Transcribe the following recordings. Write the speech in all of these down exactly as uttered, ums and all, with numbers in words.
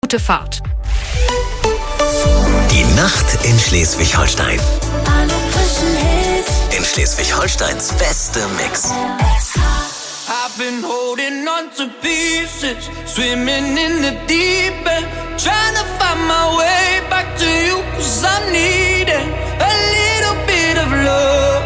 gute Fahrt. Die Nacht in Schleswig-Holstein. Alle frischen Hits. In Schleswig-Holsteins beste Mix. I've been holding on to pieces, swimming in the deep end, trying to find my way back to you, 'cause I'm needing a little bit of love,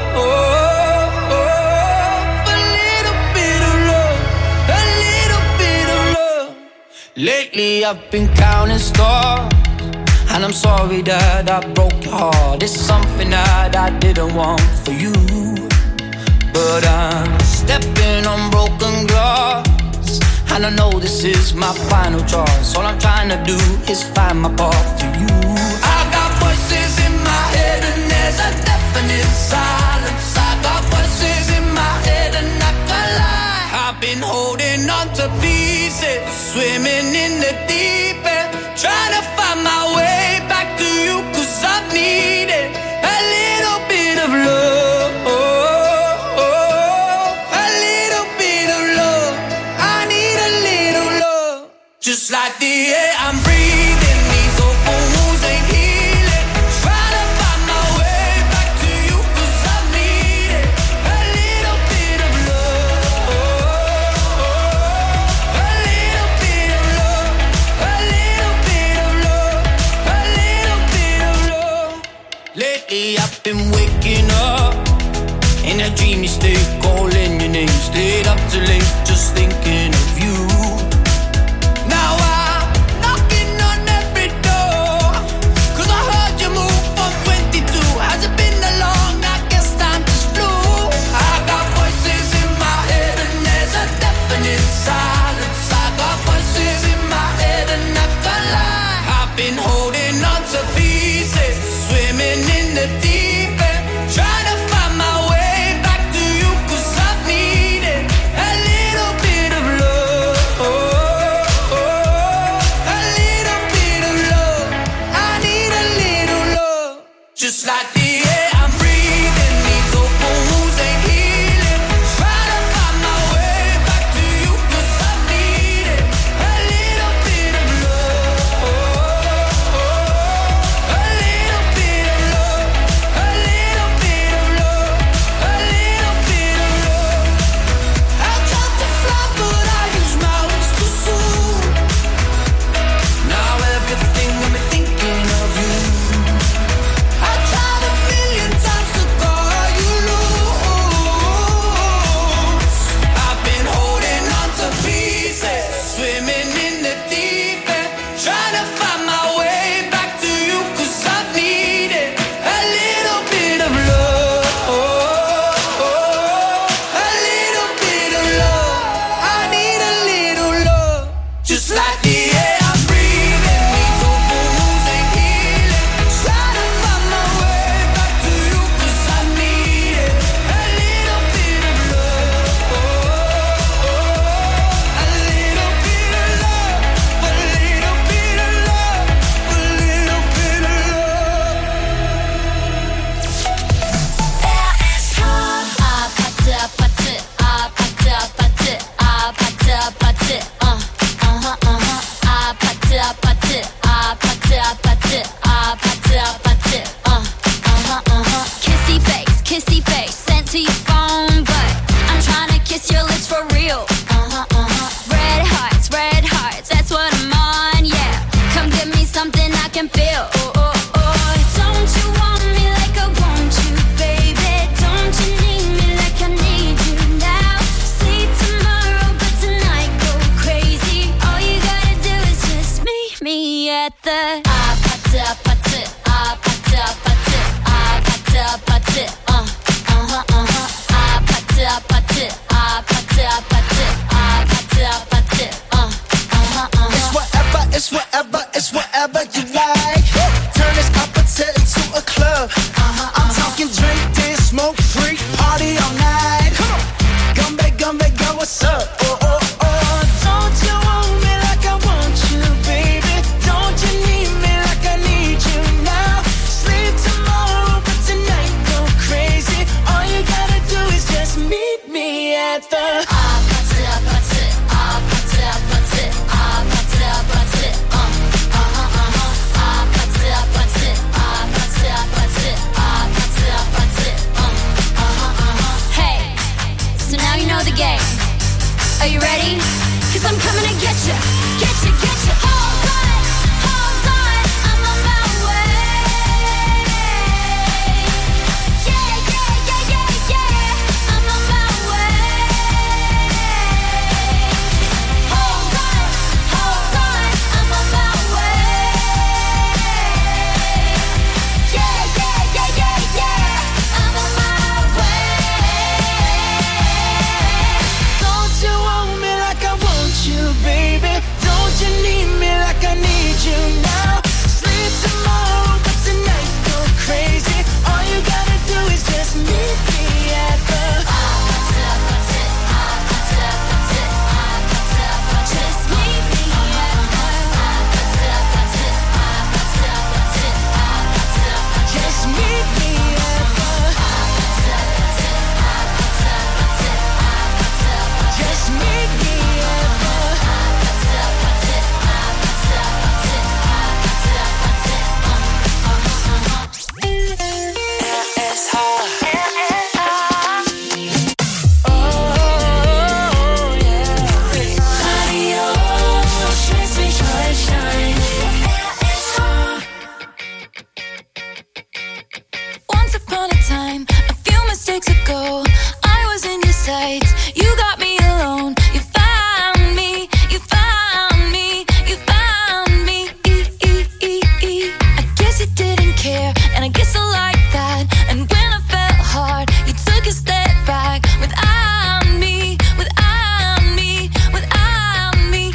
a little bit of love, a little bit of love. Lately I've been counting stars, and I'm sorry that I broke your heart. It's something that I didn't want for you, but I'm stepping on broken glass, and I know this is my final choice. All I'm trying to do is find my path to you. I got voices in my head and there's a definite silence. I got voices in my head and I can't lie. I've been holding on to pieces, swimming in the deep end, trying to find my way back to you, 'cause I needed a little bit of love. Just like the air I'm breathing, these open wounds ain't healing. Trying to find my way back to you, 'cause I need it. A little bit of love, a little bit of love, a little bit of love, a little bit of love. Lately I've been waking up in a dreamy state, calling your name, stayed up too late, just thinking of you. Me and I guess I like that. And when I felt hard, you took a step back. Without me, without me, without me.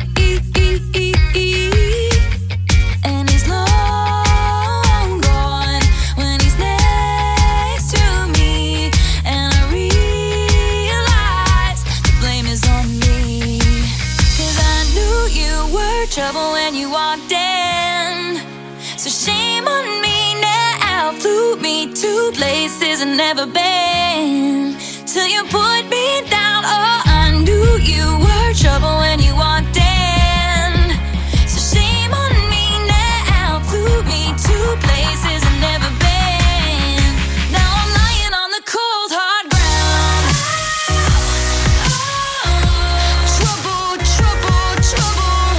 And he's long gone when he's next to me. And I realize the blame is on me. 'Cause I knew you were trouble when you walked in. So shame on me now. Flew me to places I've never been. Till you put me down. Oh, I knew you were trouble when you walked in. So shame on me now. Flew me to places I've never been. Now I'm lying on the cold hard ground. Trouble, trouble, trouble.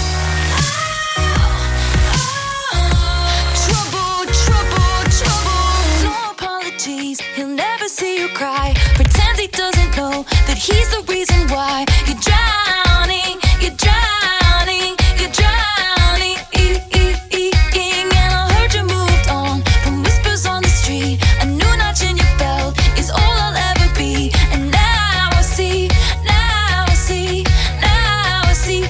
Trouble, trouble, trouble. No apologies, he'll never see you cry. Pretends he doesn't know that he's the reason why you're drowning, you're drowning, you're drowning. And I heard you moved on from whispers on the street. A new notch in your belt is all I'll ever be. And now I see, now I see, now I see.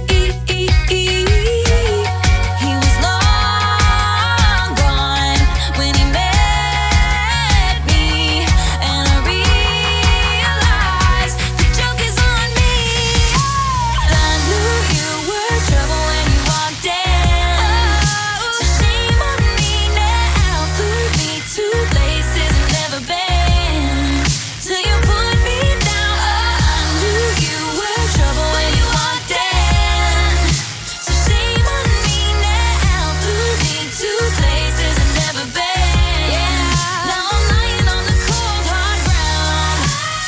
He was long gone when he met me. And I realized the joke is on me. I knew you were trouble when you walked in. So shame on me now. Flew me to places I've never been. Till you put me down. Oh, I knew you were trouble when you walked in. So shame on me now. Flew me to places I've never been. Now I'm lying on the cold hard ground.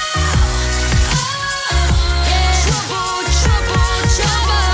Trouble, trouble, trouble.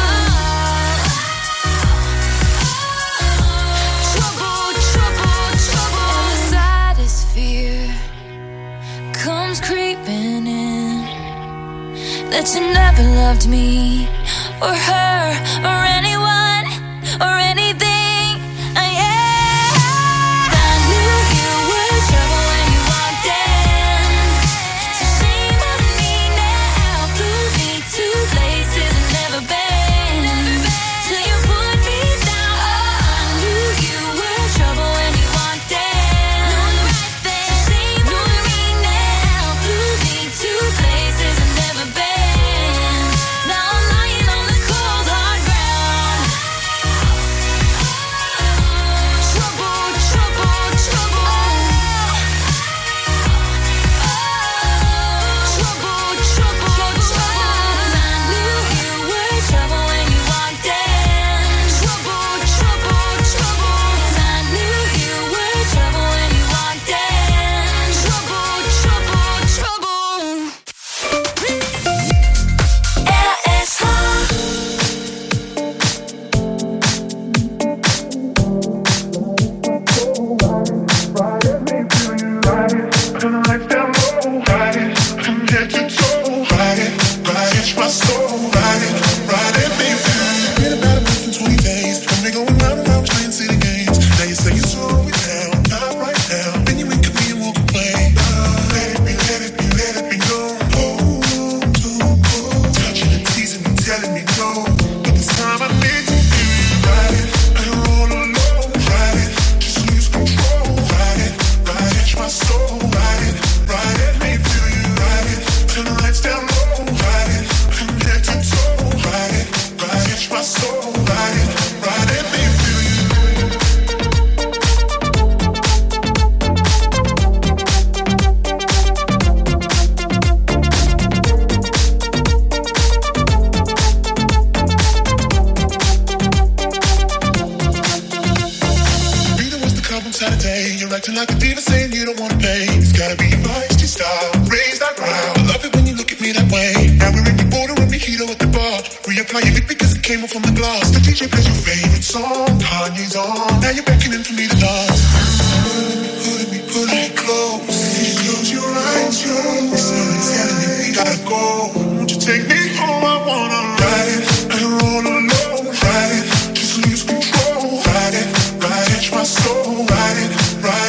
Trouble, trouble, trouble. And the saddest fear comes creeping in, that you never loved me or her or anyone or anything. Uh, yeah. I knew you were trouble when you walked in. So shame on me now. Flew me to places I've never been. Till you put me down. Oh, I knew you were trouble when you walked in. So shame on me now. Flew me to places I've never been. Now I'm lying on the cold hard ground. Trouble, trouble, trouble. Trouble, trouble, trouble. I knew you were trouble when you walked in. Trouble, trouble, trouble. I knew you were trouble when you walked in. Trouble, trouble, trouble. R S H. Telling me no, but this time I need to be ride it. I don't roll alone, ride it. Just lose control, ride it, ride it. My soul, ride it, ride it. Let me feel you, ride it. Turn the lights down low, ride it. From head to toe, ride it, ride it. My soul, ride it, ride it. Let me feel you. Saturday, you're acting like a diva, saying you don't wanna pay. It's gotta be your feisty style, raise that ground. I love it when you look at me that way. Now we're in the border and mojito at the bar. Reapply your lip because it came off from the glass. The D J plays your favorite song, Kanye's on. Now you're beckoning for me to dance. Pulling me, pulling me, pulling me close. Close your eyes, your eyes. Telling me we gotta go. Won't you take me home? I wanna ride it and roll alone. Ride it, just lose control. Ride it, ride it, my soul. Ride it, ride it.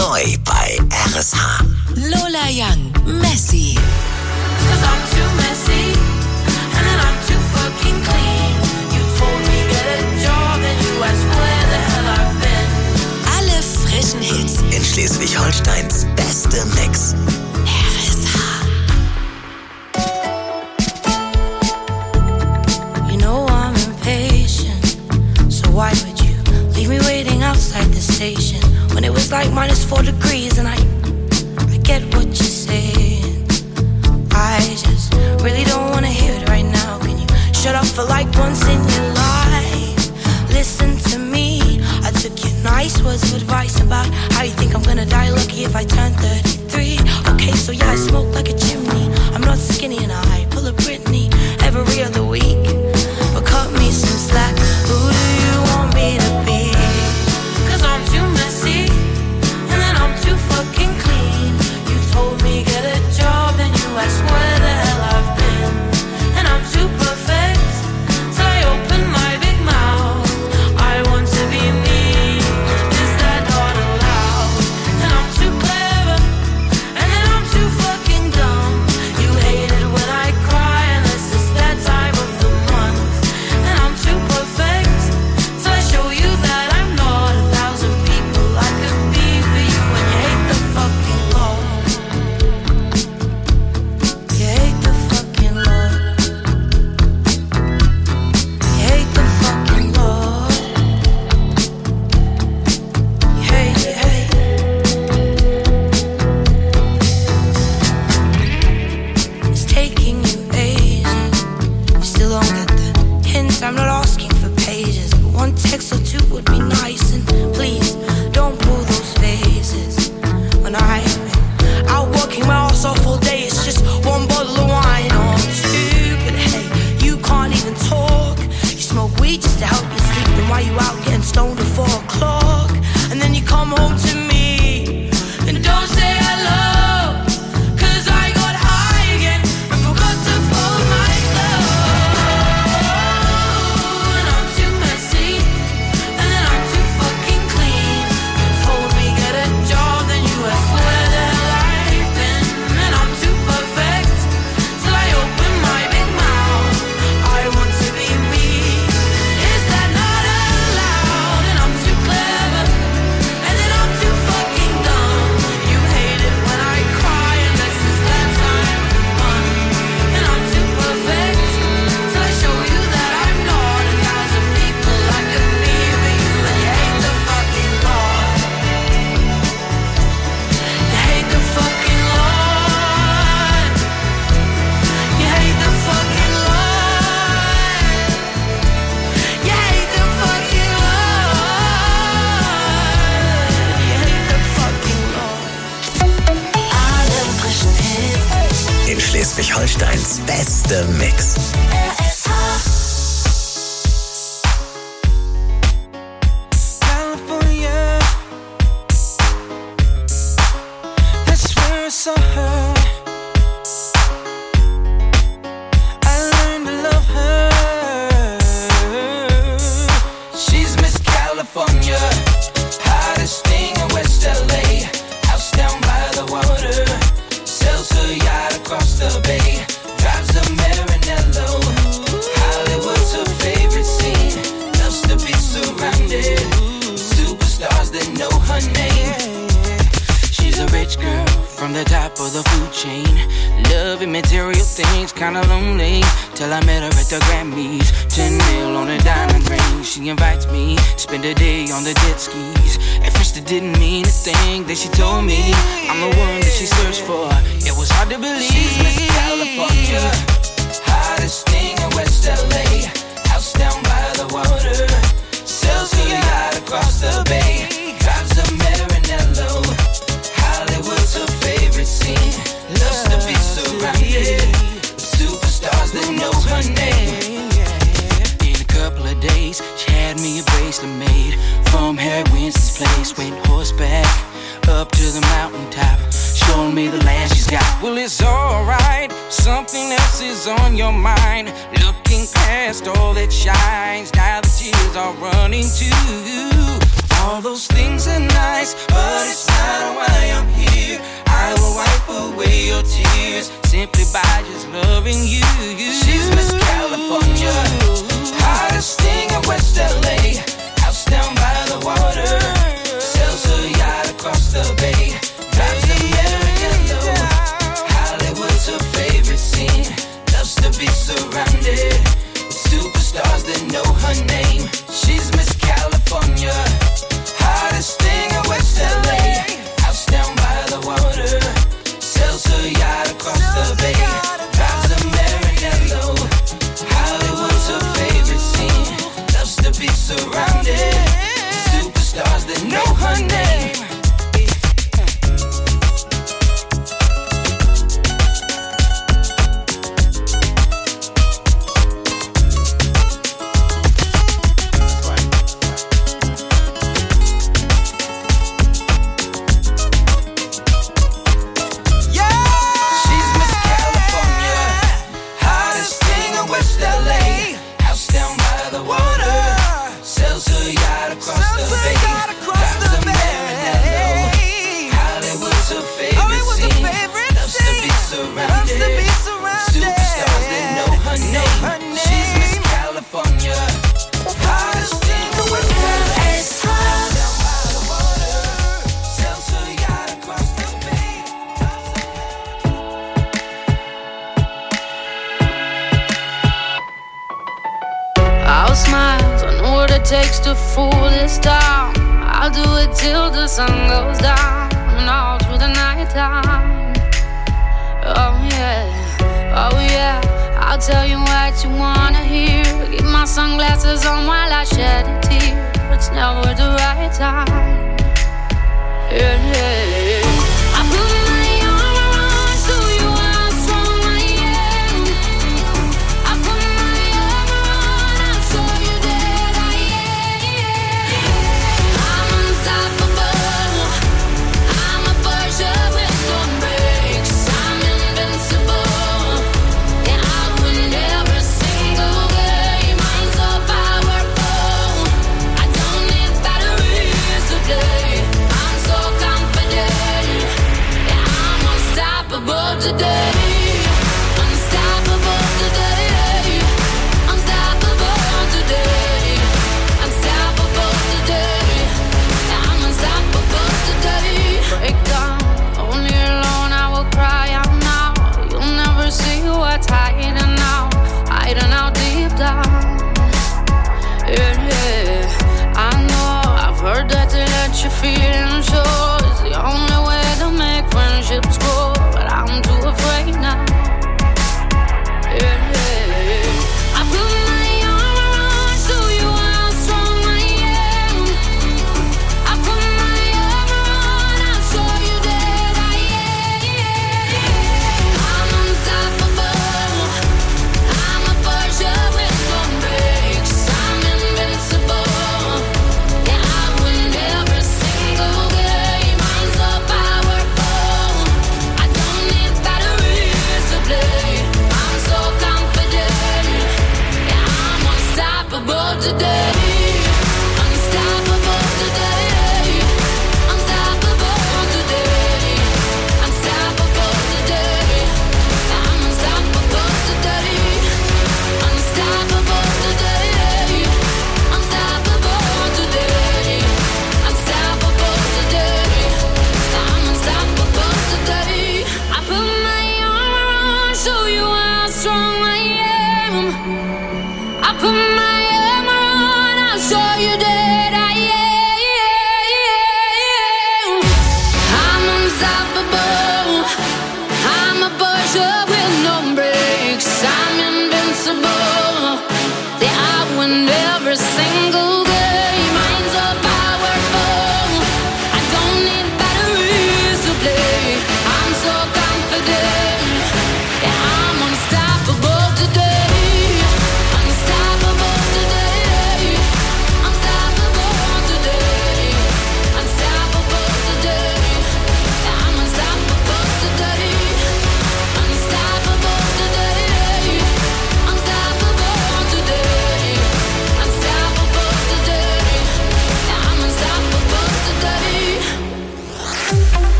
Neu bei R S H. Lola Young, Messy. Cause I'm too messy, and then I'm too fucking clean. You told me get a job, and you asked where the hell I've been. Alle frischen Hits. In Schleswig-Holsteins beste Mix. R S H. You know I'm impatient, so why would you leave me waiting outside the station when it was like minus four degrees? And I, I get what you're saying. I just really don't wanna hear it right now. Can you shut up for like once in your life? Listen to me. I took your nice words of advice about how you think I'm gonna die lucky if I turn thirty-three. Okay, so yeah, I smoke like a chimney. I'm not skinny and I pull a Britney every other week. But cut me some slack. Who do you want me to be? Cause I'm too messy, and then I'm too fucking clean. You told me get a job, then you asked where the hell I've been. And I'm too perfect, till I open my big mouth. I want to be me, is that not allowed? And I'm too clever, and then I'm too fucking dumb. You hate it when I cry, unless it's that time of the month. And I'm too perfect, till I show you that I'm not a thousand people I could be for you. And you hate the fucking law. You hate the fucking law. You hate the fucking law. You hate, you hate. It's taking you ages. You still don't get the hint. I'm not asking for pages, but one text or two would be nice. And please don't pull those faces. When I've been out working my ass off all day, it's just one bottle of wine or two. But hey, you can't even talk. You smoke weed just to help you sleep. Then why you out getting stoned at four o'clock? And then you come home to me and don't say hello. Cause I got high again and forgot to fold my clothes. And I'm too messy, and then I'm too fucking clean. You told me get a job, then you asked where the hell I've been. And I'm too perfect, till I open my big mouth. I want to be me, is that not allowed? And I'm too clever, and then I'm too fucking dumb. You hate it when I cry, unless it's that time of the month. And I'm too perfect, till I show you that I'm not a thousand people I could be for you. And you hate the fucking law. You hate the fucking law. You hate the fucking law. You hate the fucking law. You hate the fucking law. Alle frischen Hits. In Schleswig-Holsteins beste Mix. R S H. California, that's where I saw her. I learned to love her. She's Miss California, hottest thing in West L A. House down by the water, sails her yacht across the bay, drives a Maranello. Hollywood's her favorite scene, loves to be surrounded superstars that know her name. She's a rich girl from the top of the food chain, loving material things, kinda lonely, till I met her at the Grammys. Ten mil on a diamond ring, she invites me, spend a day on the jet skis. At first it didn't mean a thing, then she told me I'm the one that she searched for. It was hard to believe. She's Miss California, hottest thing in West L A. House down by the water, sails her yacht across the bay, drives a Maranello. Hollywood's her favorite scene, loves to be surrounded superstars that know her name. In a couple of days, she had me a bracelet made from Harry Winston's place. Went horseback up to the mountaintop, showing me the land she's got. Well, it's alright, something else is on your mind. Looking past all that shines, now the tears are running too. All those things are nice, but it's not away your tears simply by just loving you. She's Miss California, hottest thing in West L A. House down by the water, sells her yacht across the bay, drives a Maranello. Hollywood's her favorite scene, loves to be surrounded with superstars that know her name. She's Miss California, hottest thing in West L A. House down by the water, sells her yacht across the bay, drives a Maranello. Hollywood's her favorite scene, loves to be surrounded with superstars that know her name. Takes to fool this town. I'll do it till the sun goes down and all through the night time. Oh yeah, oh yeah, I'll tell you what you wanna hear. Keep my sunglasses on while I shed a tear. It's never the right time. Yeah, yeah. I put my arm around, show you how strong I am. I put my arm around, I'll show you that I am. I'm unstoppable. I'm a Porsche with no brakes. I'm invincible. Yeah, I win every single game. I'm so powerful. I don't need batteries today. I'm so confident. Yeah, I'm unstoppable today. Unstoppable today. Unstoppable today. Unstoppable today. Yeah, I'm unstoppable today. Break down, only alone I will cry out now. You'll never see what's hiding out, hiding out deep down. Yeah, yeah. I know, I've heard that to let your feelings show is the only way to make friendships grow, but I'm too afraid now. Yeah, yeah. I put my arm around, show you how strong I am. I put my arm around, I'll show you that I am. I'm unstoppable. I'm a Porsche with no brakes. I'm invincible. Yeah, I win every single game. I'm so powerful.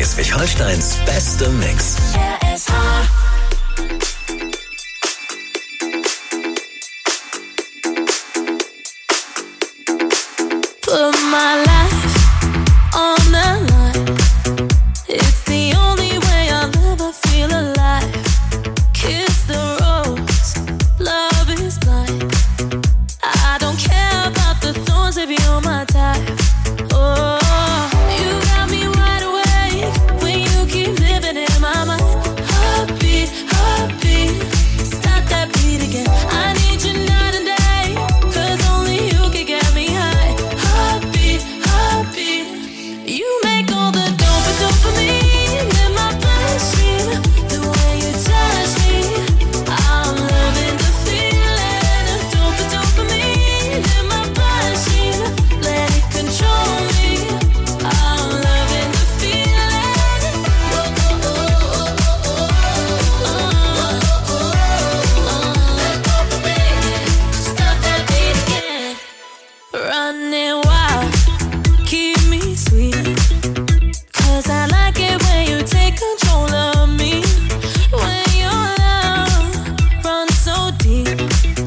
Schleswig-Holsteins beste Mix. R S H. Put my life on the line. It's the only way I'll ever feel alive. Kiss the rose, love is blind. I don't care about the thorns if you're my type. Oh, you got me wide awake when you keep living in my mind. Heartbeat, heartbeat, start that beat again. I need you night and day, 'cause only you can get me high. Heartbeat, heartbeat, you make all the dope dopamine in my bloodstream. The way you touch me, I'm loving the feeling of dope dopamine in my bloodstream. Let it control me. I'm loving the feeling. Oh, oh, oh, oh, oh, oh, that dopamine, stop that beat again. Running wild, keep me sweet. 'Cause I like it when you take control of me. When your love runs so deep,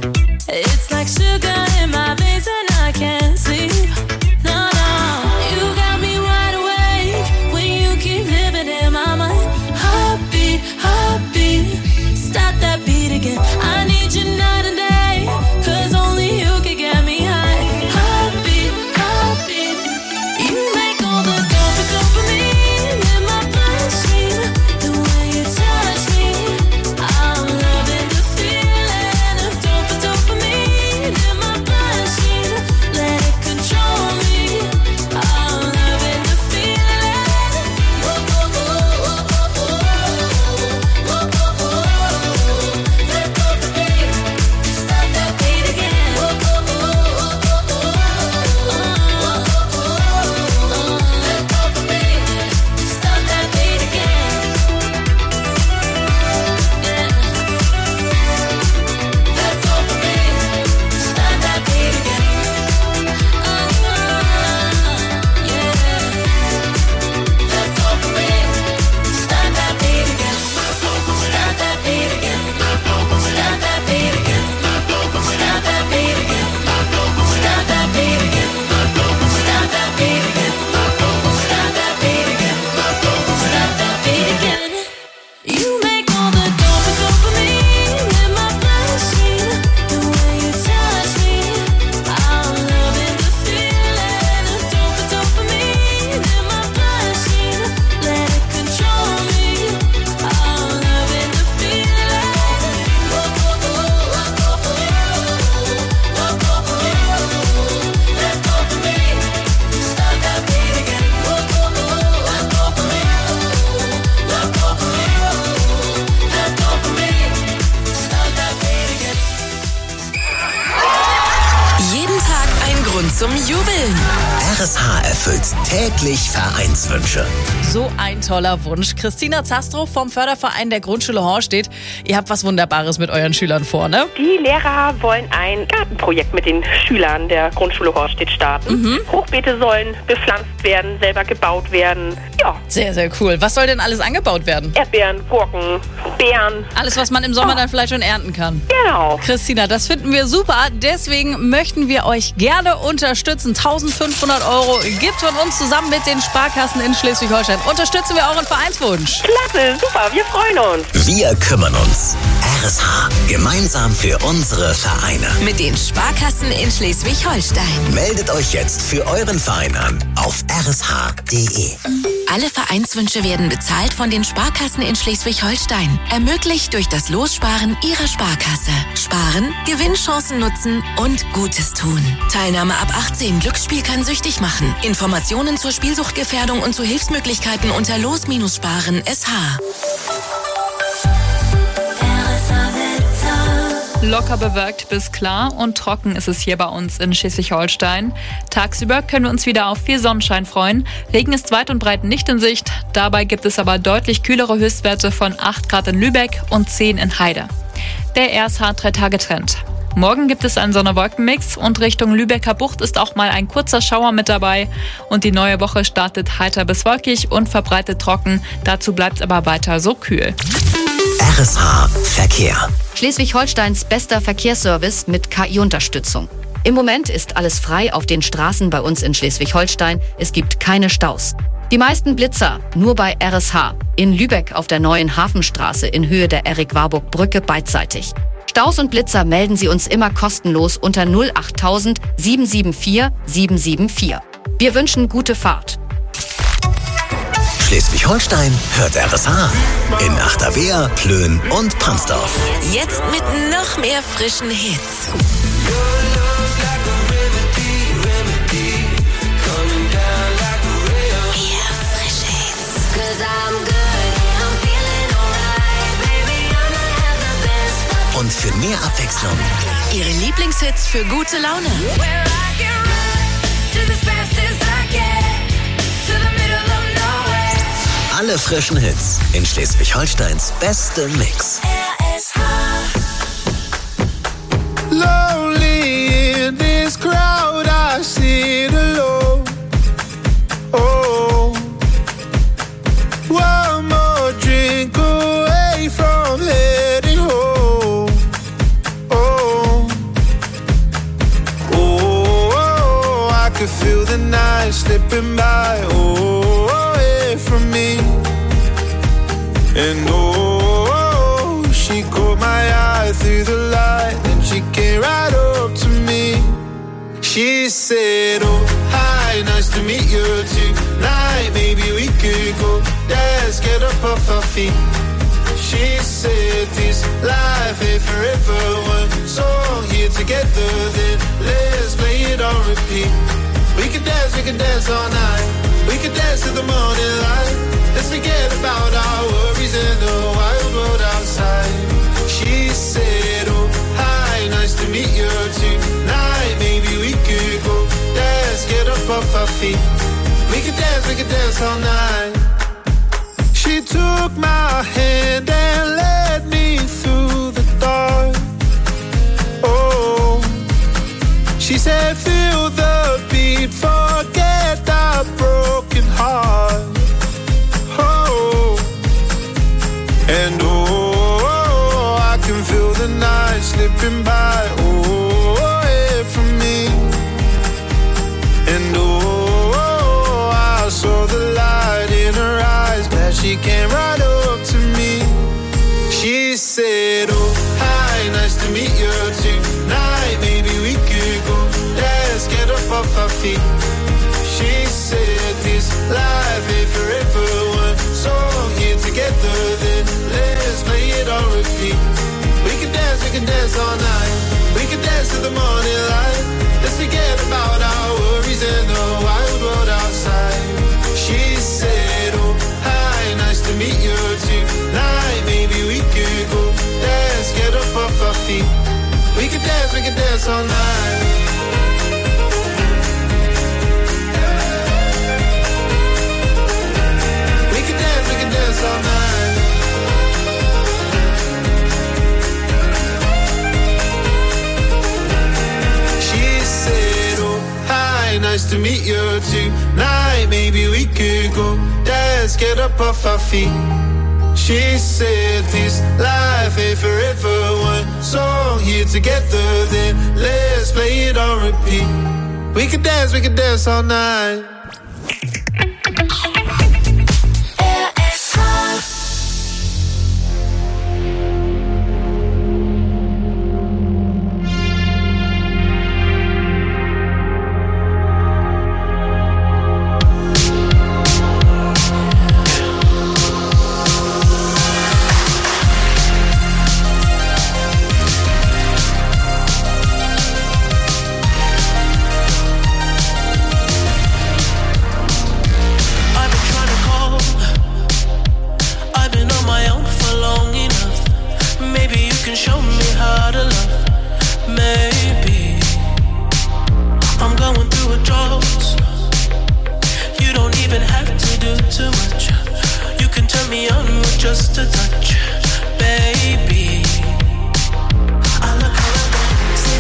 it's like sugar in my veins and I can't sleep. No, no, you got me wide awake when you keep living in my mind. Heartbeat, heartbeat, start that beat again. I need you night and day, 'cause only you can get me high. Heartbeat, heartbeat, you make all the dope dopamine in my bloodstream. The way you touch me, I'm loving the feeling of dope dopamine in my bloodstream. Let it control me. I'm loving the feeling. Oh, oh, oh, oh, oh, oh, oh, oh, oh. That dopamine, start that beat again. Oh, oh, oh, oh, oh, oh, oh, oh, oh. That dopamine, start that beat again. Yeah. That dopamine, start that beat again. Oh, yeah. That dopamine, start that beat again. Start that beat again. Start that beat again. Start that beat again. Start that beat again. Start that beat again. Start that beat again. Start that beat again. You make all the dope dopamine in my bloodstream. The way you touch me, I'm loving the feeling of dope dopamine in my bloodstream. Let it control me. I'm loving the feeling. Oh, oh, oh, oh, oh, oh, oh, oh, oh. That dopamine, start that beat again. Oh, oh, oh, that dopamine, that dopamine, that dopamine, start that beat again. Jeden Tag ein Grund zum Jubeln. R S H erfüllt täglich Vereinswünsche. So ein toller Wunsch. Christina Zastrow vom Förderverein der Grundschule Horstedt. Ihr habt was Wunderbares mit euren Schülern vor, ne? Die Lehrer wollen ein Gartenprojekt mit den Schülern der Grundschule Horstedt starten. Mhm. Hochbeete sollen bepflanzt werden, selber gebaut werden. Ja, Sehr, sehr cool. Was soll denn alles angebaut werden? Erdbeeren, Gurken, Beeren. Alles, was man im Sommer dann vielleicht schon ernten kann. Genau. Christina, das finden wir super. Deswegen möchten wir euch gerne unterstützen. eintausendfünfhundert Euro gibt von uns zusammen mit den Sparkassen in Schleswig-Holstein. Unterstützen wir euren Vereinswunsch. Klasse, super, wir freuen uns. Wir kümmern uns. R S H. Gemeinsam für unsere Vereine. Mit den Sparkassen in Schleswig-Holstein. Meldet euch jetzt für euren Verein an auf r s h punkt d e. Alle Vereinswünsche werden bezahlt von den Sparkassen in Schleswig-Holstein. Ermöglicht durch das Lossparen Ihrer Sparkasse. Sparen, Gewinnchancen nutzen und Gutes tun. Teilnahme ab achtzehn. Glücksspiel kann süchtig machen. Informationen zur Spielsuchtgefährdung und zu Hilfsmöglichkeiten unter los Sparen S H. Locker bewölkt bis klar und trocken ist es hier bei uns in Schleswig-Holstein. Tagsüber können wir uns wieder auf viel Sonnenschein freuen. Regen ist weit und breit nicht in Sicht. Dabei gibt es aber deutlich kühlere Höchstwerte von acht Grad in Lübeck und zehn in Heide. Der R S H drei Tage Trend. Morgen gibt es einen Sonne-Wolken-Mix und Richtung Lübecker Bucht ist auch mal ein kurzer Schauer mit dabei. Und die neue Woche startet heiter bis wolkig und verbreitet trocken. Dazu bleibt es aber weiter so kühl. R S H Verkehr. Schleswig-Holsteins bester Verkehrsservice mit K I-Unterstützung. Im Moment ist alles frei auf den Straßen bei uns in Schleswig-Holstein. Es gibt keine Staus. Die meisten Blitzer nur bei R S H. In Lübeck auf der neuen Hafenstraße in Höhe der Erik-Warburg-Brücke beidseitig. Staus und Blitzer melden Sie uns immer kostenlos unter null acht null null sieben sieben vier sieben sieben vier. Wir wünschen gute Fahrt. Schleswig-Holstein hört R S H. In Achterwehr, Plön und Pramsdorf. Jetzt mit noch mehr frischen Hits. Mehr frische Hits. Und für mehr Abwechslung Ihre Lieblingshits für gute Laune. alle frischen Hits in Schleswig-Holsteins bestem Mix. R S H. Lonely in this crowd, I sit alone. Oh, one more drink away from heading home. Oh, oh, oh, I could feel the night slipping by. Oh, away from me. And oh, she caught my eye through the light, and she came right up to me. She said, oh, hi, nice to meet you tonight. Maybe we could go dance, get up off our feet. She said, this life ain't forever. One song here together, then let's play it on repeat. We could dance, we could dance all night. We could dance to the morning light. Let's forget about our worries in the wild world outside. She said, oh, hi, nice to meet you tonight. Maybe we could go dance, get up off our feet. We could dance, we could dance all night. She took my hand and led me through the dark. Oh, she said, feel the beat, forget that broken heart. And oh, I can feel the night slipping by, oh, away from me. And oh, I saw the light in her eyes, glad she came right up to me. She said, oh, hi, nice to meet you tonight. Maybe we could go dance, get up off our feet. She said, this life ain't forever. One song here together, then let's play it on repeat. We can dance, we can dance all night. We can dance to the morning light. Let's forget about our worries and the wild world outside. She said, oh, hi, nice to meet you tonight. Maybe we could go dance, get up off our feet. We can dance, we can dance all night. All night. She said, oh, hi, nice to meet you tonight. Maybe we could go dance, get up off our feet. She said, this life ain't forever. One song here together, then let's play it on repeat. We could dance, we could dance all night. Just a touch, baby. I look around and say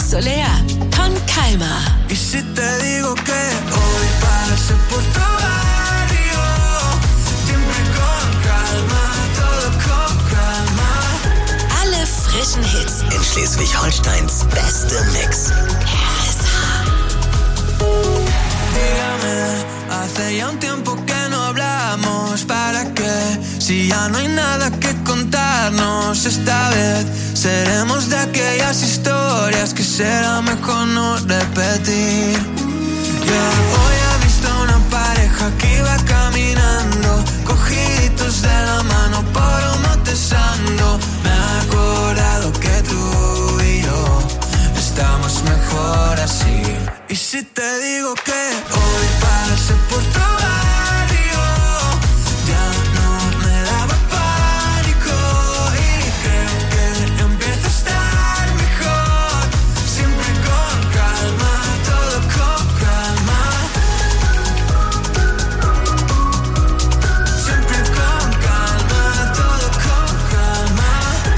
Soler con Calma. Y si te digo que hoy pasé por tu barrio, siempre con calma, todo con calma. Alle frischen Hits in Schleswig-Holsteins beste Mix. R S H. Dígame, hace ya un tiempo que no hablamos. ¿Para qué? Si ya no hay nada que contarnos. Esta vez seremos de aquellas historias que será mejor no repetir. Yeah. Hoy he visto una pareja que iba caminando, cogiditos de la mano por un monte santo. Me he acordado que tú y yo estamos mejor así. Y si te digo que hoy pasé por tu barrio, ya no me daba pánico y creo que empiezo a estar mejor. Siempre con calma, todo con calma. Siempre con calma, todo con calma.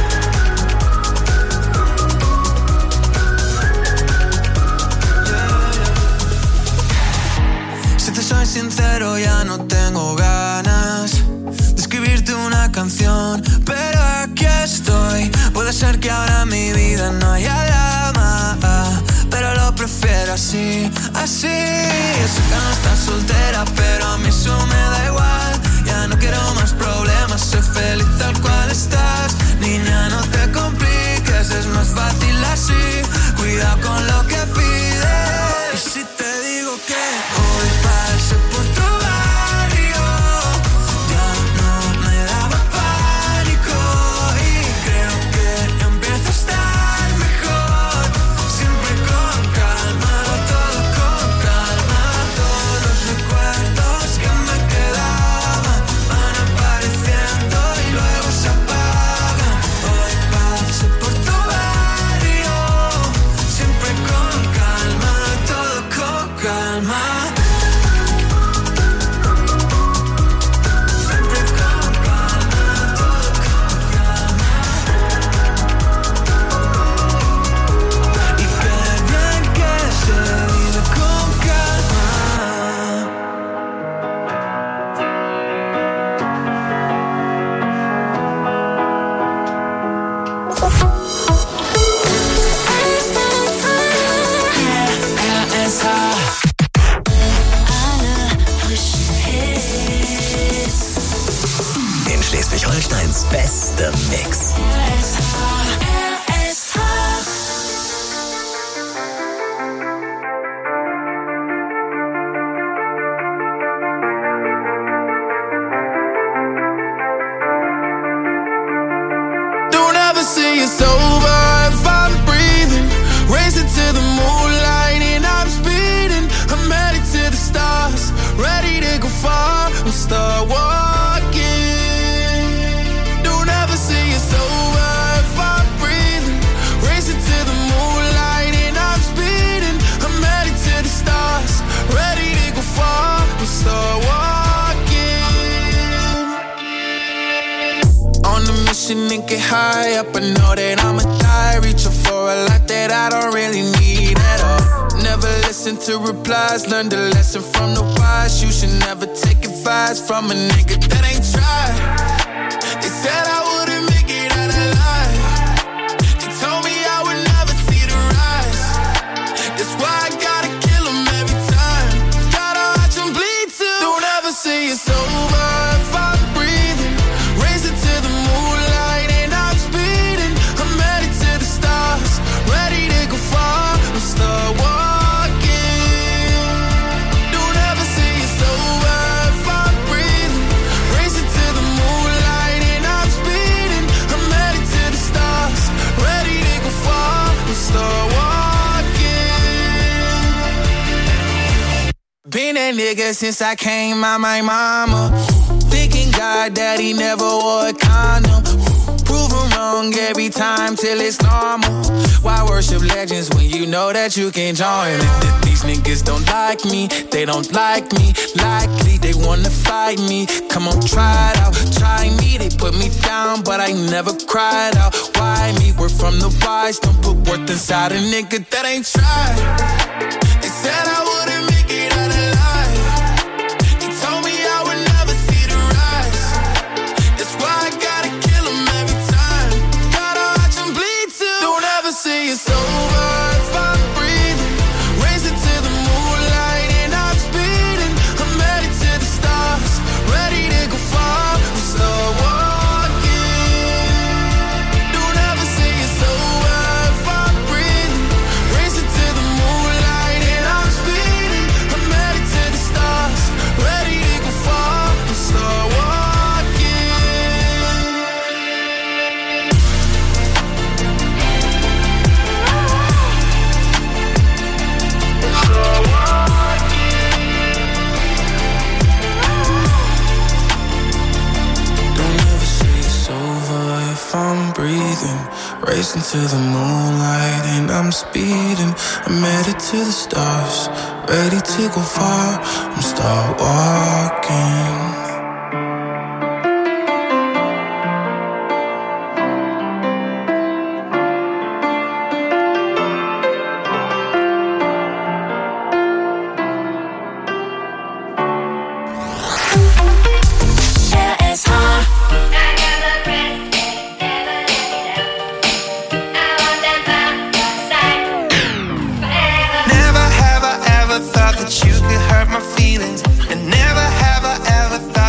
Si te soy sincero, ya no tengo ganas de escribirte una canción, pero aquí estoy. Puede ser que ahora en mi vida no haya drama, pero lo prefiero así, así. Yo sé que no estás soltera, pero a mí eso me da igual. Ya no quiero más problemas, soy feliz tal cual estás. Niña, no te compliques, es más fácil así. Cuidado con lo que pides. Y si te digo que hoy pasé por tu barrio, ya no me daba pánico y creo que empiezo a estar mejor. Siempre con calma, todo con calma. Todos los recuerdos que me quedaban van apareciendo y luego se apagan. Hoy pasé por tu barrio, siempre con calma, todo con calma. Siempre con calma, todo con calma. Y qué bien que se vive con calma. R S H. In Schleswig-Holsteins beste Mix. Don't ever say it's over if I'm breathing. Racing to the moonlight and I'm speeding. I'm headed to the stars, ready to go far. We'll start walking. Don't ever say it's over if I'm breathing. Racing to the moonlight and I'm speeding. I'm headed to the stars, ready to go far. We'll start walking. On a mission and get high up, I know that I'ma die. Reaching for a life that I don't really need at all. Never listen to replies, learn the lesson from the wise. You should never take advice from a nigga that ain't tried. They said I wouldn't make it out alive. They told me I would never see the rise. That's why I gotta kill 'em every time. Gotta watch 'em bleed too. Don't ever say it's over if I'm breathing. Racing to the moonlight and I'm speeding. I'm headed to the stars, ready to go far. We'll start walking. Don't ever say it's over if I'm breathing. Racing to the moonlight and I'm speeding. I'm headed to the stars, ready to go far. We'll start walking. Been that nigga since I came out my mama. Thinking God that he never wore a condom. Proven wrong every time till it's normal. Why worship legends when you know that you can join? These niggas don't like me, they don't like me. Likely they wanna fight me. Come on, try it out, try me. They put me down, but I never cried out. Why me? We're from the wise. Don't put worth inside a nigga that ain't tried. They said I wouldn't make it out alive. They told me I would never see the rise. That's why I gotta kill them every time. Gotta watch them bleed too. Don't ever say it's over if I'm breathing. Raise it to the moonlight and I'm speeding. I'm headed to the stars, ready to go far. We start walking. Don't ever say it's over if I'm breathing. Raise it to the moonlight and I'm speeding. I'm headed to the stars, ready to go far. We start walking. Don't ever say it's over if I'm breathing. Racing to the moonlight and I'm speeding. I'm headed to the stars, ready to go far. I'm start walking. Never have I ever thought that you could hurt my feelings. And never have I ever thought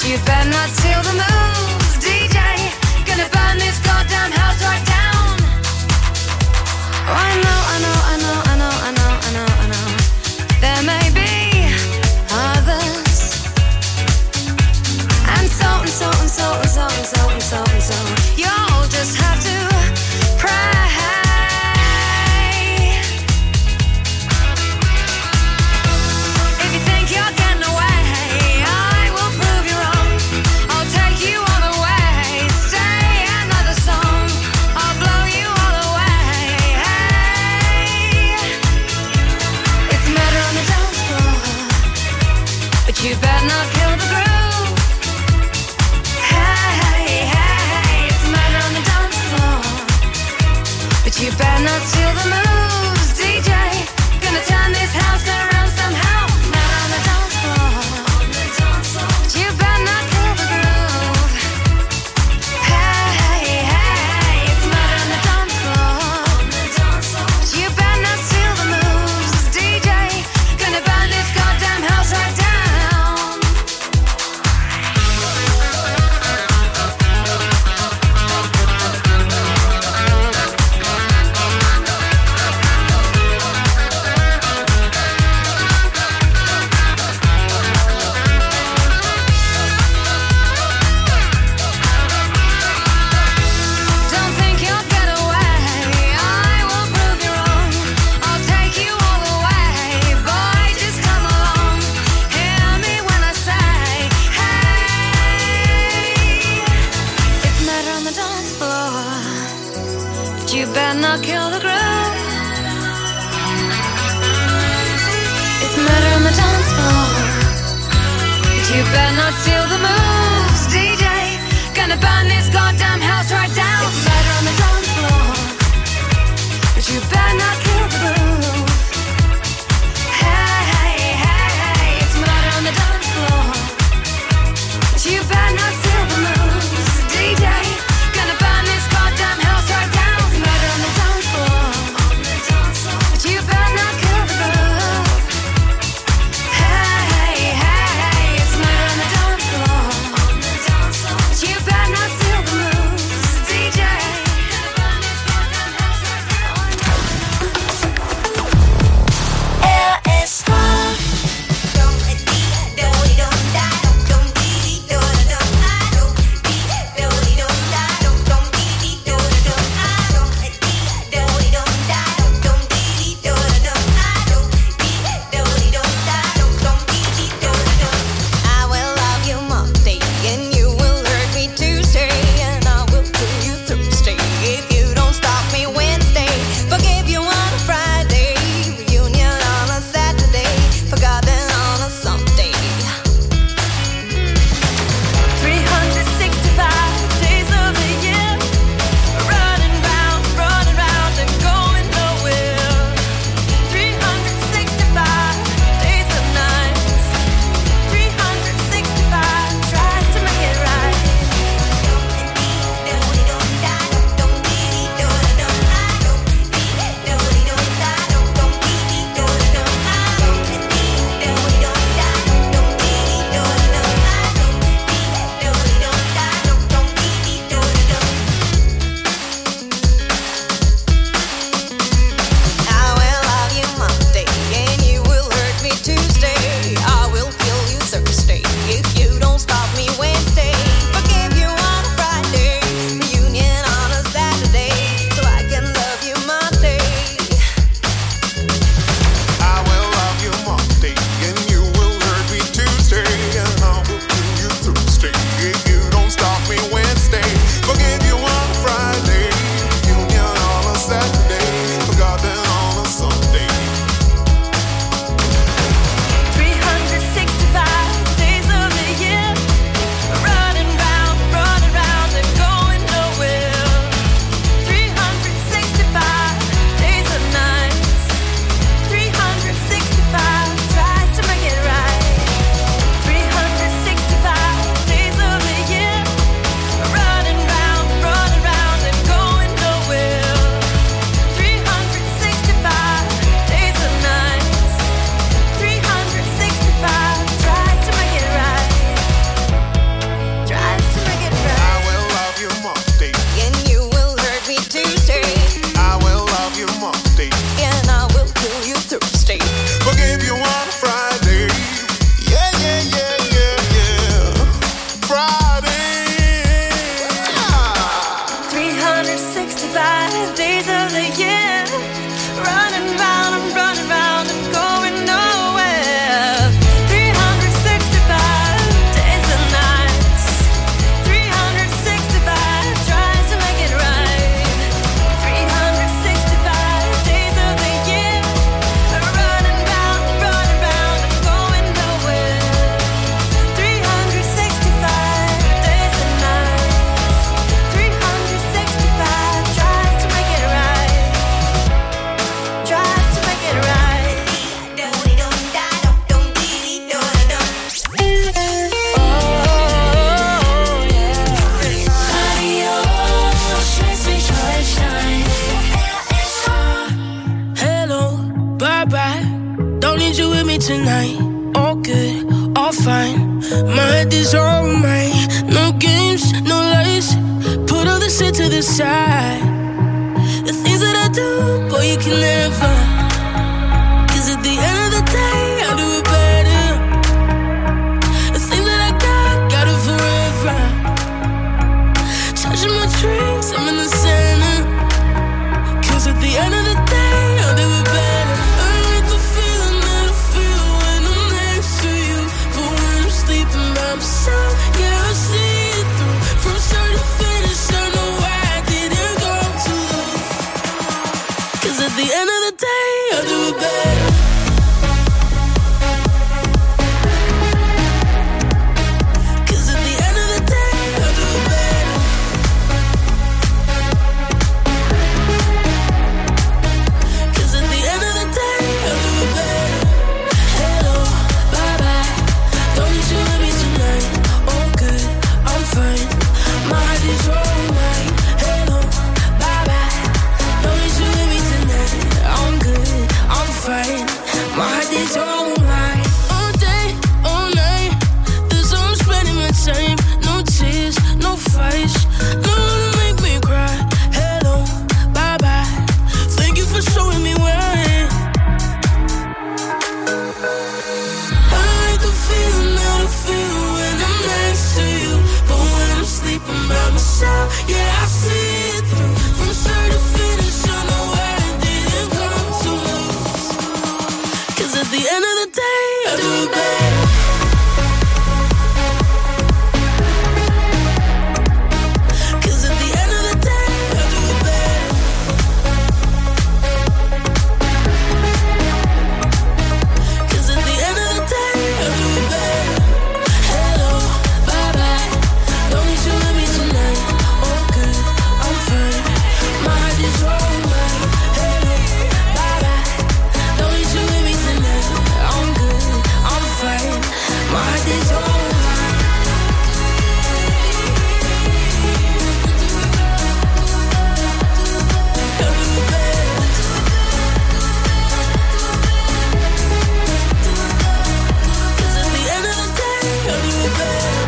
But you better not steal the moves, D J. Gonna burn this goddamn house right down. Oh, I know, I know, I know, I know, I know, I know, I know. There may be others. And so and so and so and so and so and so and so. You'll just have to pray. If you think you're getting away, I will prove you wrong. I'll take you all the way. Stay another song. I'll blow you all away. Hey, it's murder on the dance floor, but you better not kill the groove. Hey, hey, it's murder on the dance floor, but you better not steal the moves, D J. Gonna turn this house around somehow. Murder on the dance floor, but you better not kill the groove. Hey, hey, it's murder on the dance floor, but you better not steal the moves, D J. Gonna burn this goddamn house right down. Don't think you'll get away. I will prove you wrong. I'll take you all the way. Boy, just come along. Hear me when I say, hey, it's murder on the dance floor, but you better not kill the groove. It's murder on the dance floor, but you better not steal the moves, D J. Gonna burn this goddamn house right down. It's murder on the dance floor, but you better not kill the groove. Hey, hey, hey, it's murder on the dance floor, but you better not steal the moves, D J. Gonna burn this goddamn house right down. It's murder on the dance floor, but you better not kill the groove. Hey, hey, it's murder on the dance floor, tonight. All good, all fine. My head is all mine. No games, no lies. Put all the shit to the side. The things that I do, boy, you can never. Cause at the end of the day, I'll do it better. The things that I got, got it forever. Charging my drinks, I'm in the center. Cause at the end of the day, I'll do it better. I like the feeling that I feel when I'm next to you. But when I'm sleeping by myself, yeah, I see it through. From start to finish, I know why I didn't go to lose. Cause at the end of the day, I'll do it better. Cause at the end of the day, I'll do it better. Cause at the end of the day, I'll do it better. Hello, bye bye. Don't need you with me tonight. All good, I'm fine. My heart is all mine. Hello, bye bye. Don't need you with me tonight. I'm good, I'm fine. My heart is all mine. All day, all night. That's how I'm spending my time. No tears, no fights. No one to make me cry. Hello, bye bye. Thank you for showing me why. I like the feeling that I feel when I'm next to you. But when I'm sleeping by myself, yeah, I see it through. From start to finish, I know why I didn't come to lose. Cause at the end of the day, I'll do it better. Cause at the end of the day, I'll do it better. Cause at the end of the day, I'll do it better. Hello, bye bye. Don't need you with me tonight. All good, I'm fine. My heart is all mine. Hello, bye bye. Don't need you with me tonight. I'm good, I'm fine. My heart is all mine. I'll do it better. Cause at the end of the day, I'll do it better.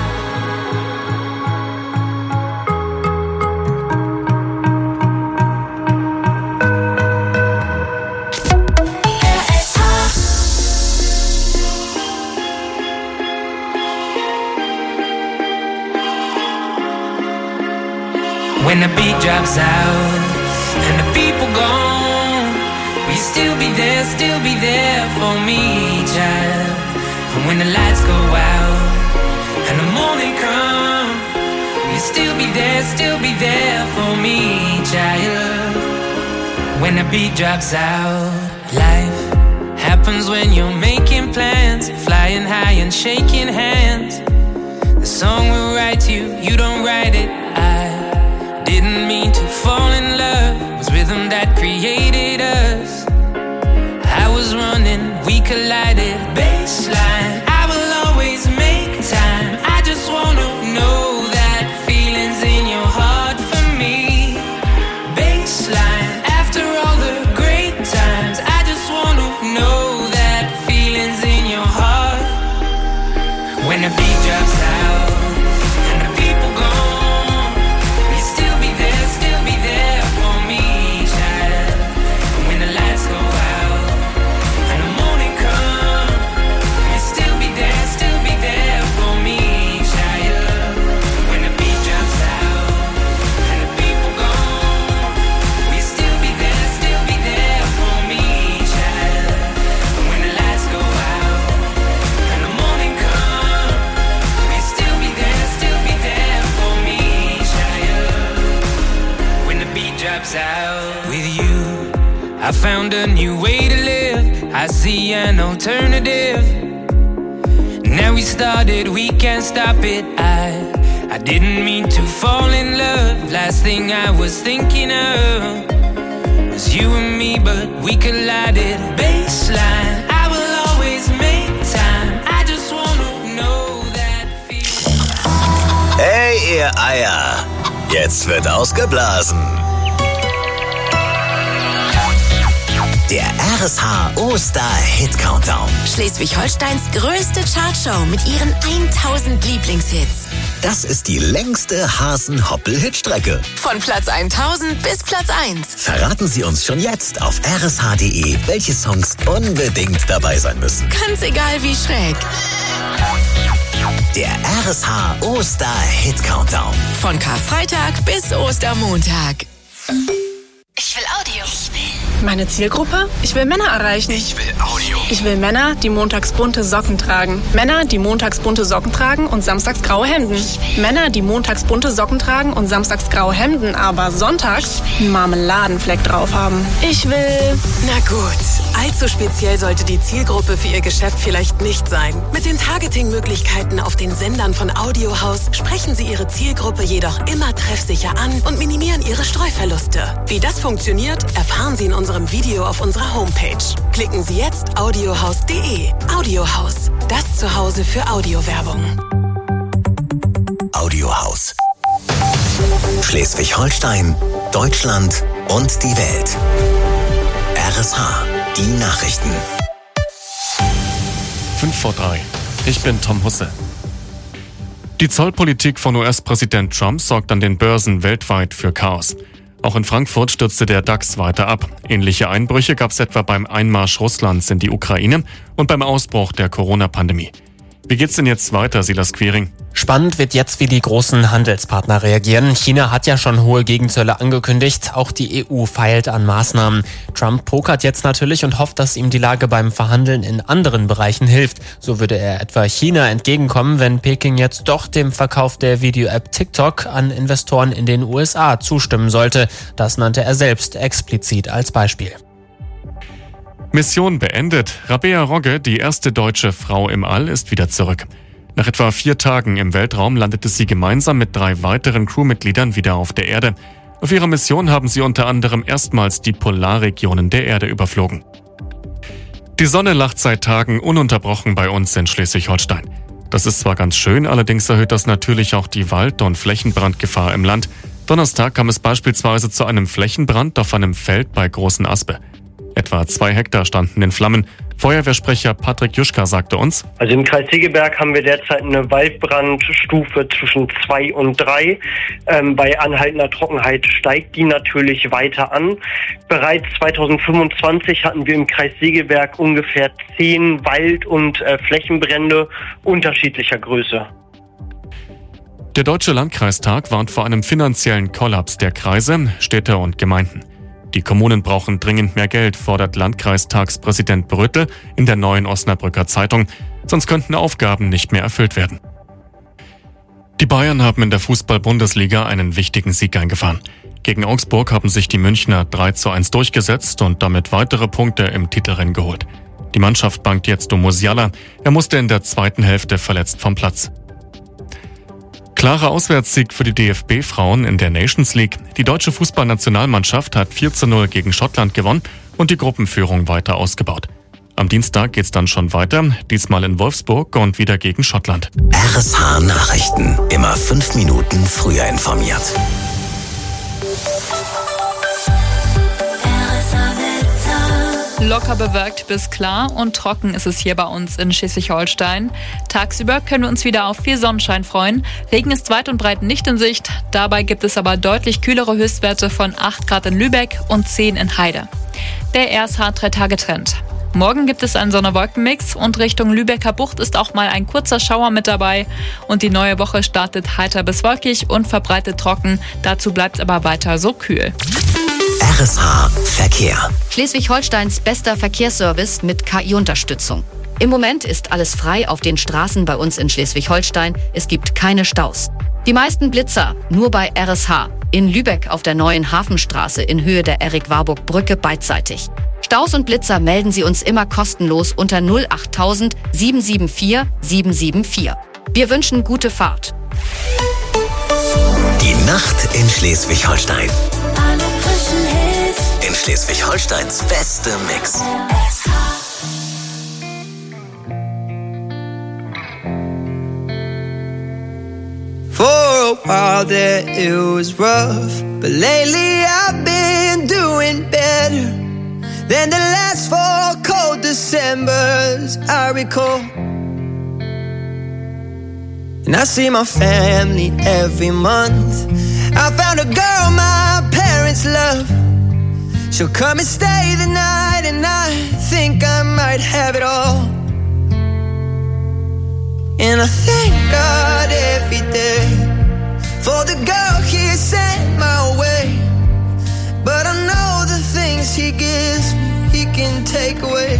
When the beat drops out and the people gone, will you still be there, still be there for me, child? And when the lights go out and the morning come, will you still be there, still be there for me, child? When the beat drops out, life happens when you're making plans, flying high and shaking hands. The song will write you, you don't write it. I didn't mean to fall in love. It was rhythm that created us. I was running, we collided. Baseline, I will always make time. I just wanna know that feeling's in your heart for me. Baseline, after all the great times, I just wanna know that feeling's in your heart. When the beat drops out and the people gone, will you still be there, still be there for me, child? And when the lights go out and the morning come, will you still be there, still be there for me, child? When the beat drops out and the people gone, will you still be there, still be there for me, child? And when the lights go out and the morning come, will you still be there, still be there for me, child? When the beat drops out. With you, I found a new way to live. I see an alternative. Now we started, we can't stop it. I I didn't mean to fall in love. Last thing I was thinking of was you and me, but we collided. Baseline, I will always make time. I just wanna know that feeling. Hey, ihr Eier! Jetzt wird ausgeblasen. Der R S H Oster-Hit-Countdown. Schleswig-Holsteins größte Chartshow mit ihren tausend Lieblingshits. Das ist die längste Hasen-Hoppel-Hitstrecke. Von Platz tausend bis Platz eins. Verraten Sie uns schon jetzt auf r s h punkt d e, welche Songs unbedingt dabei sein müssen. Ganz egal wie schräg. Der R S H Oster-Hit-Countdown. Von Karfreitag bis Ostermontag. Ich will Audio. Ich will. Meine Zielgruppe? Ich will Männer erreichen. Ich will Audio. Ich will Männer, die montags bunte Socken tragen. Männer, die montags bunte Socken tragen und samstags graue Hemden. Männer, die montags bunte Socken tragen und samstags graue Hemden, aber sonntags einen Marmeladenfleck drauf haben. Ich will... Na gut, allzu speziell sollte die Zielgruppe für Ihr Geschäft vielleicht nicht sein. Mit den Targeting-Möglichkeiten auf den Sendern von Audiohaus sprechen Sie Ihre Zielgruppe jedoch immer treffsicher an und minimieren Ihre Streuverluste. Wie das funktioniert, erfahren Sie in unserem Video auf unserer Homepage. Klicken Sie jetzt audiohaus punkt de. Audiohaus, das Zuhause für Audiowerbung. Audiohaus. Schleswig-Holstein, Deutschland und die Welt. R S H, die Nachrichten. Fünf vor drei. Ich bin Tom Husse. Die Zollpolitik von U S-Präsident Trump sorgt an den Börsen weltweit für Chaos. Auch in Frankfurt stürzte der DAX weiter ab. Ähnliche Einbrüche gab es etwa beim Einmarsch Russlands in die Ukraine und beim Ausbruch der Corona-Pandemie. Wie geht's denn jetzt weiter, Silas Quiring? Spannend wird jetzt, wie die großen Handelspartner reagieren. China hat ja schon hohe Gegenzölle angekündigt. Auch die E U feilt an Maßnahmen. Trump pokert jetzt natürlich und hofft, dass ihm die Lage beim Verhandeln in anderen Bereichen hilft. So würde er etwa China entgegenkommen, wenn Peking jetzt doch dem Verkauf der Video-App TikTok an Investoren in den U S A zustimmen sollte. Das nannte er selbst explizit als Beispiel. Mission beendet. Rabea Rogge, die erste deutsche Frau im All, ist wieder zurück. Nach etwa vier Tagen im Weltraum landete sie gemeinsam mit drei weiteren Crewmitgliedern wieder auf der Erde. Auf ihrer Mission haben sie unter anderem erstmals die Polarregionen der Erde überflogen. Die Sonne lacht seit Tagen ununterbrochen bei uns in Schleswig-Holstein. Das ist zwar ganz schön, allerdings erhöht das natürlich auch die Wald- und Flächenbrandgefahr im Land. Donnerstag kam es beispielsweise zu einem Flächenbrand auf einem Feld bei Großen Aspe. Etwa zwei Hektar standen in Flammen. Feuerwehrsprecher Patrick Juschka sagte uns: Also im Kreis Segeberg haben wir derzeit eine Waldbrandstufe zwischen zwei und drei. Ähm, bei anhaltender Trockenheit steigt die natürlich weiter an. Bereits zweitausendfünfundzwanzig hatten wir im Kreis Segeberg ungefähr zehn Wald- und äh, Flächenbrände unterschiedlicher Größe. Der Deutsche Landkreistag warnt vor einem finanziellen Kollaps der Kreise, Städte und Gemeinden. Die Kommunen brauchen dringend mehr Geld, fordert Landkreistagspräsident Brüttel in der Neuen Osnabrücker Zeitung. Sonst könnten Aufgaben nicht mehr erfüllt werden. Die Bayern haben in der Fußball-Bundesliga einen wichtigen Sieg eingefahren. Gegen Augsburg haben sich die Münchner drei zu eins durchgesetzt und damit weitere Punkte im Titelrennen geholt. Die Mannschaft bangt jetzt um Musiala. Er musste in der zweiten Hälfte verletzt vom Platz. Klarer Auswärtssieg für die D F B-Frauen in der Nations League. Die deutsche Fußballnationalmannschaft hat vier zu null gegen Schottland gewonnen und die Gruppenführung weiter ausgebaut. Am Dienstag geht's dann schon weiter, diesmal in Wolfsburg und wieder gegen Schottland. R S H Nachrichten, immer fünf Minuten früher informiert. Locker bewölkt bis klar und trocken ist es hier bei uns in Schleswig-Holstein. Tagsüber können wir uns wieder auf viel Sonnenschein freuen. Regen ist weit und breit nicht in Sicht. Dabei gibt es aber deutlich kühlere Höchstwerte von acht Grad in Lübeck und zehn in Heide. Der R S H-Drei-Tage-Trend. Morgen gibt es einen Sonne-Wolken-Mix und Richtung Lübecker Bucht ist auch mal ein kurzer Schauer mit dabei. Und die neue Woche startet heiter bis wolkig und verbreitet trocken. Dazu bleibt es aber weiter so kühl. R S H Verkehr. Schleswig-Holsteins bester Verkehrsservice mit K I-Unterstützung. Im Moment ist alles frei auf den Straßen bei uns in Schleswig-Holstein. Es gibt keine Staus. Die meisten Blitzer nur bei R S H. In Lübeck auf der neuen Hafenstraße in Höhe der Erik-Warburg-Brücke beidseitig. Staus und Blitzer melden Sie uns immer kostenlos unter null acht null null sieben sieben vier sieben sieben vier. Wir wünschen gute Fahrt. Die Nacht in Schleswig-Holstein. In Schleswig-Holsteins beste Mix. For a while there it was rough, but lately I've been doing better. than the last four cold Decembers I recall. And I see my family every month. I found a girl my parents love. She'll come and stay the night, and I think I might have it all. And I thank God every day for the girl He sent my way. But I know the things He gives me, He can take away.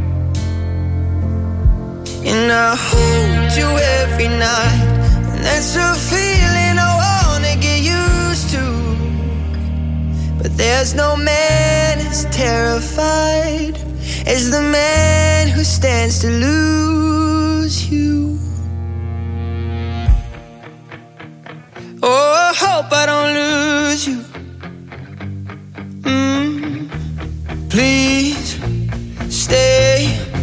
And I hold you every night, and that's a feeling I wanna get used to. But there's no man as terrified as the man who stands to lose you. Oh, I hope I don't lose you. Mm, please stay.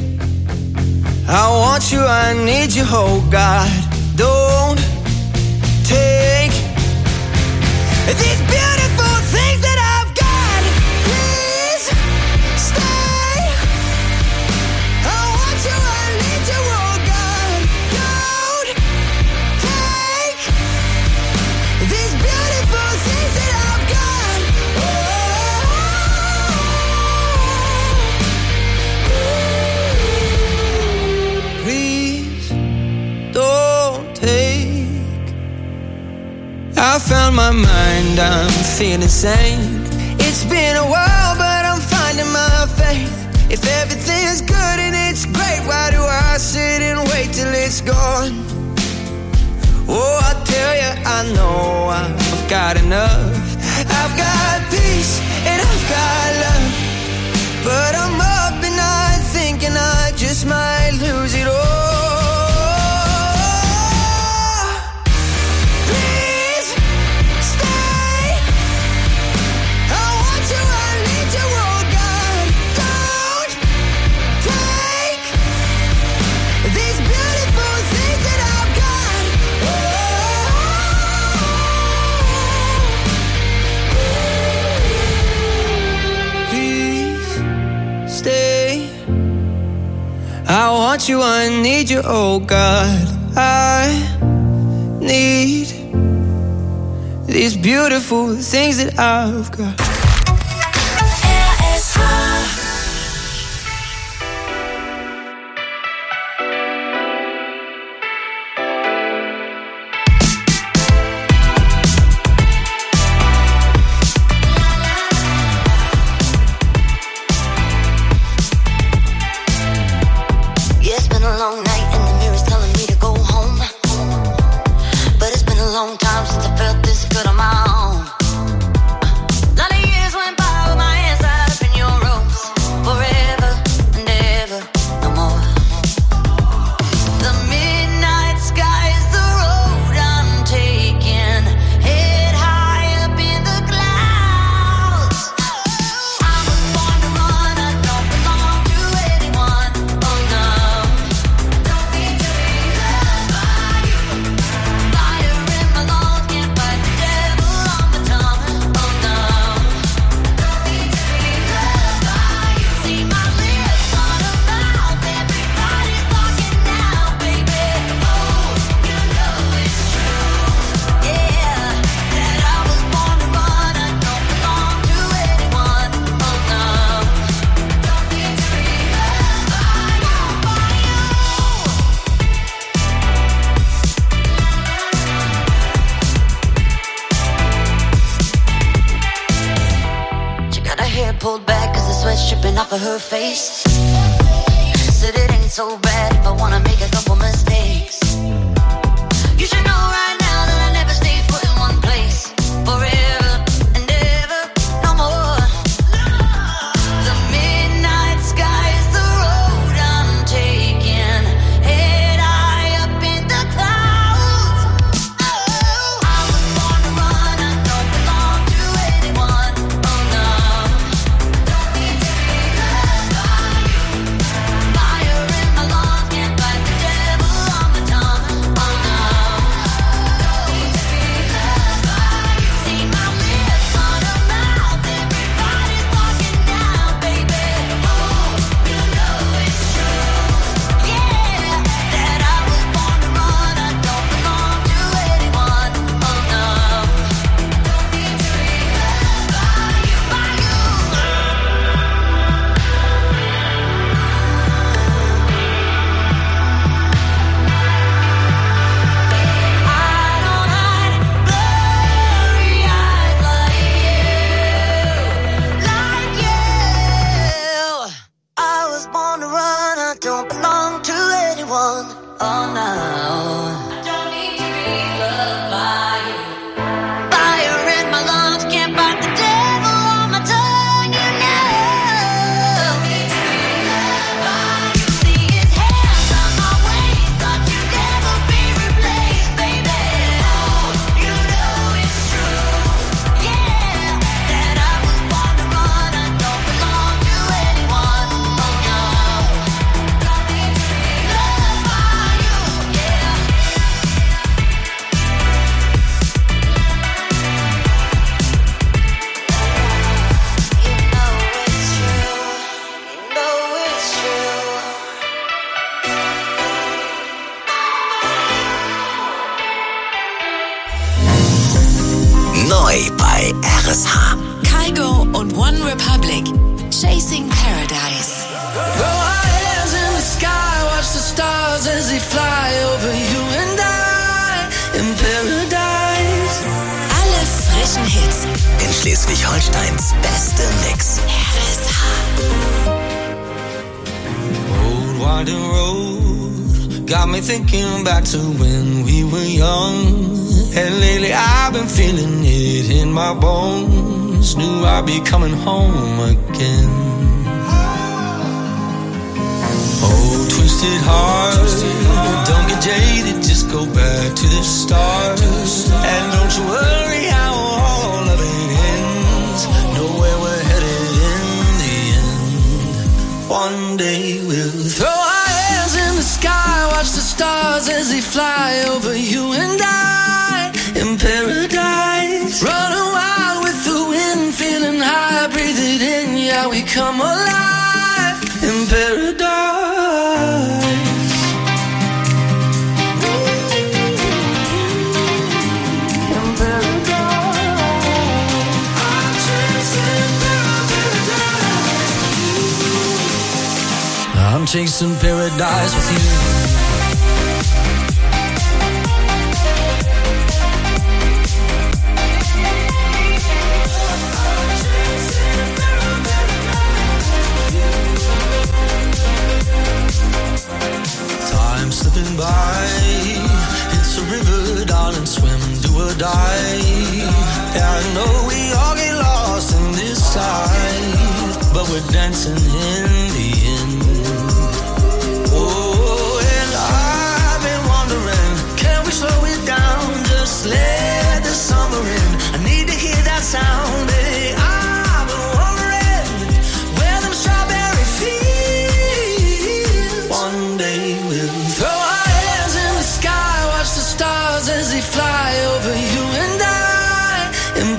I want you, I need you, oh God. Don't take these beautiful things that I've got. Please stay. I want you, I need you, oh God. Don't take these beautiful things that I've got. Oh, please don't take. I found my mind, I'm feeling sane. It's been a while, but I'm finding my faith. If everything's good and it's great, why do I sit and wait till it's gone? Oh, I tell you, I know I've got enough. I've got peace and I've got love. But I'm up at night thinking I just might lose it all. Please stay. I want you, I need you, oh God. Don't take these beautiful things that I've got. Please stay. I want you, I need you, oh God. I need these beautiful things that I've got. Yeah, it's been a long night and the mirror's telling me to go home. But it's been a long time since I felt this good on my own. Lot of years went by with my hands tied up in your ropes. Forever and ever, no more. The midnight sky is the road I'm taking. Head high up in the clouds. I was born to run, I don't belong to anyone. Oh no. Don't need to be loved by you. Fire in my lungs, can't fight the devil on my tongue. Oh no. Don't need to be loved by you. See my lips on a mouth, everybody's talking now, baby. Oh, you know it's true. Yeah, that I was born to run, I don't belong to anyone. Oh no. Don't need to be loved by you, by you. She got her hair pulled back cause the sweat's dripping off of her face. Said it ain't so bad if I wanna make a couple mistakes. You should know right now that I never stay put in one place. Forever and ever, no more. The midnight sky is the road I'm taking. Head high up in the clouds. Oh, I was born to run, I don't belong to anyone. Oh no. Don't need to be loved by you. Fire in my lungs, can't fight the devil on my tongue. Oh no. Neu bei R S H. Kygo und One Republic. Chasing Paradise. Throw our hands in the sky, watch the stars as they fly over you and I in paradise. Alle frischen Hits. In Schleswig-Holsteins beste Mix. R S H. Old winding road got me thinking back to when we were young. And lately I've been feeling it in my bones. Knew I'd be coming home again. Oh, twisted heart, don't get jaded, just go back to the start. And don't you worry how all of it ends. Know where we're headed in the end. One day we'll throw our hands in the sky, watch the stars as they fly over you and I in paradise. Running wild with the wind, feeling high, breathe it in, yeah, we come alive in paradise. I'm chasing paradise with you. Time slipping by, it's a river, darling, swim, do or die. Yeah, I know we all get lost in this side, but we're dancing in the end. Oh, and I've been wondering, can we slow it down? Just let the summer in. I need to hear that sound. Hey, I've been wondering where them strawberry fields. One day we'll throw our hands in the sky, watch the stars as they fly over you and I in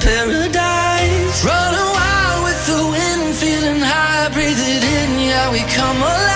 paradise. Running wild with the wind, feeling high, breathe it in, yeah, we come alive.